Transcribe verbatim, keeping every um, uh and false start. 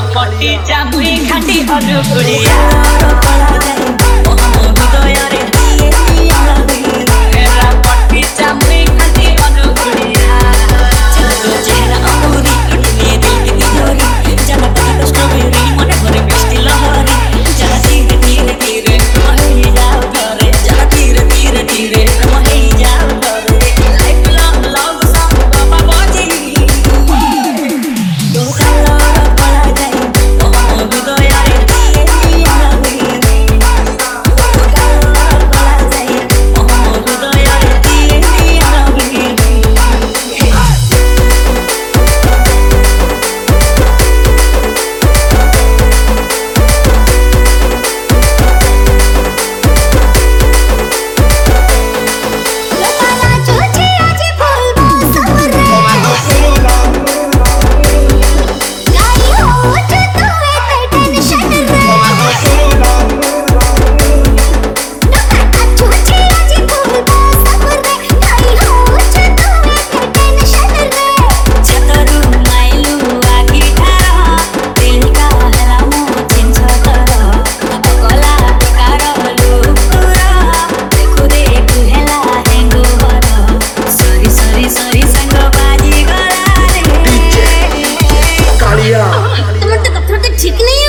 पट्टी जामुई खाटी अनुकुड़िया हृदय पट्टी जामुई खाटी अनुकुड़िया चेहरा अमूरी लुटिए दिल की तिजोरी जला तो स्ट्रॉबेरी मने भरे मिष्टी लहरी जला धीरे धीरे धीरे मही जाओ घरे जला धीरे धीरे धीरे मही जाओ घरे लाइफ लॉन्ग लव सॉन्ग बाबा बाजी तो कलर पड़ा जाए ओ हृदय रे दिए लहरी तो कलर पड़ा जाए ओ हृदय रे दिए लहरी ठीक नहीं है।